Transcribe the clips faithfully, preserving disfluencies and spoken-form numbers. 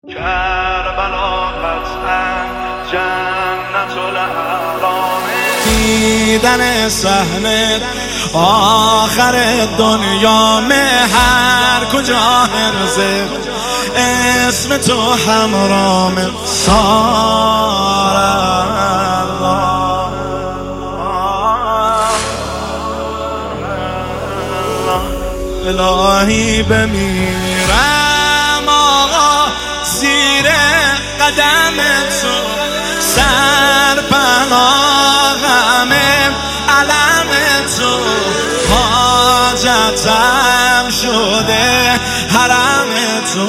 کربلا قطعا جنت الاعلام، دیدن صحنه آخر دنیا هر کجا هرزه اسم تو همرام سار الهی بمیرم آقا زیر قدم تو، سر پناهم علم تو، حاجتم شده حرم تو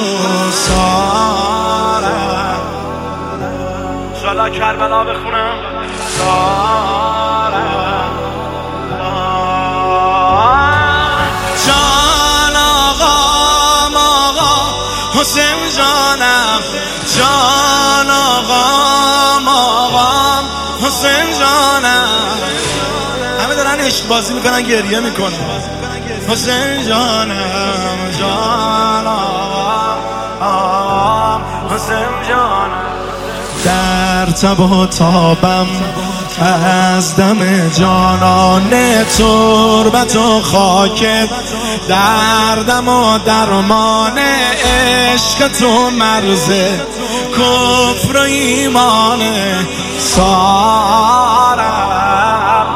سارم. شالا کربلا بخونم سارم. جان آقام آقا حسین جانم، جان آقام آقام حسین جانم. همه دارن عشق بازی میکنن گریه میکنن. حسین جانم، جان آقام حسین جانم. در تب و تابم از دم جانان تربت و خاکت، دردم و درمان عشق تو مرز کفر و ایمان سارم.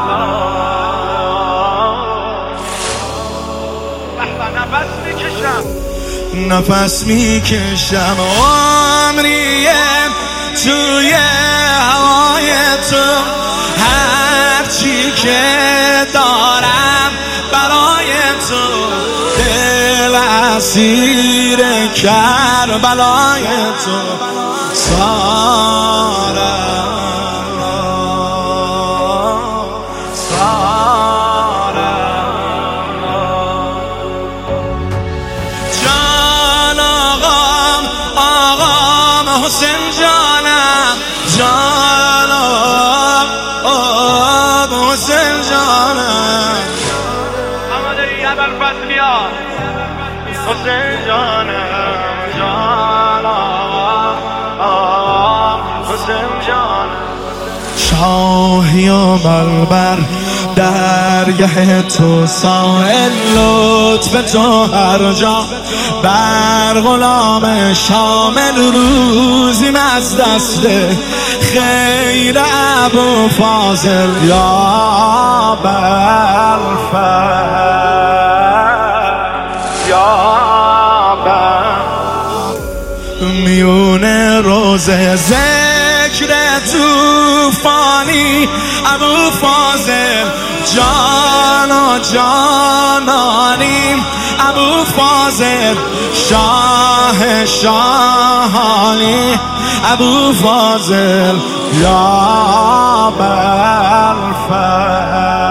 نفس میکشم نفس میکشم عمریه توی هوای تو، هرچی که دارم برای تو، دل اسیر کربلای تو سارم. حسین جانم، جان آب حسین جانم. آماده ای ابوالفضلیا حسین جانم، جان آب حسین جانم. شاهی و بلبر درگه تو، سائل لطف تو هر جا، بر غلام شامل روزیم از دست خیر ابوالفاضل یا بلفضل یا بل. میون روزه ذکر توفانی ابوالفاضل جان و جانانیم، ابوالفاضل شاه شاهانی، ابوالفاضل یا بلفضل.